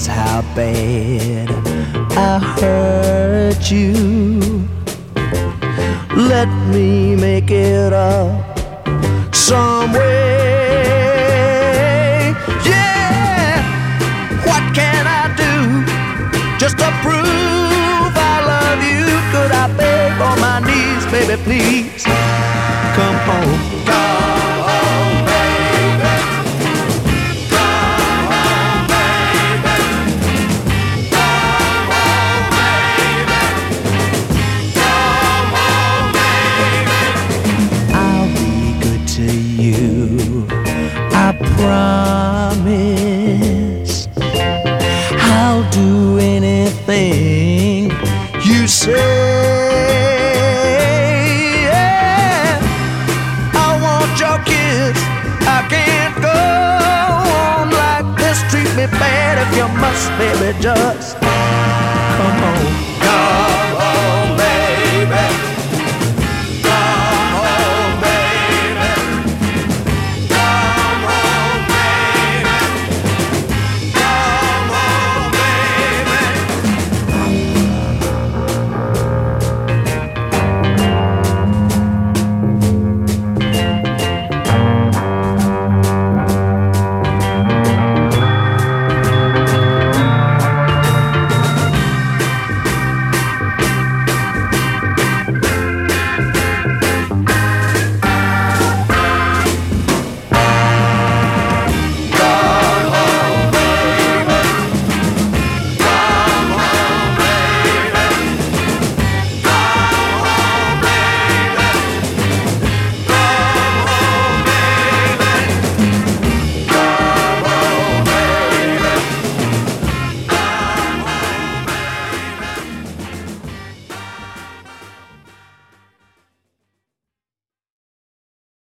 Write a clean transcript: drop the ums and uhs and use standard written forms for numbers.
just how bad I hurt you. Let me make it up some way. Yeah, what can I do just to prove I love you? Could I beg on my knees, baby, please come home? Come home, baby. Come home, baby. Come home, baby. Come home, baby. I'll be good to you, I promise. I'll do anything you say. Yeah. I want your kiss. I can't go on like this. Treat me bad if you must, baby, just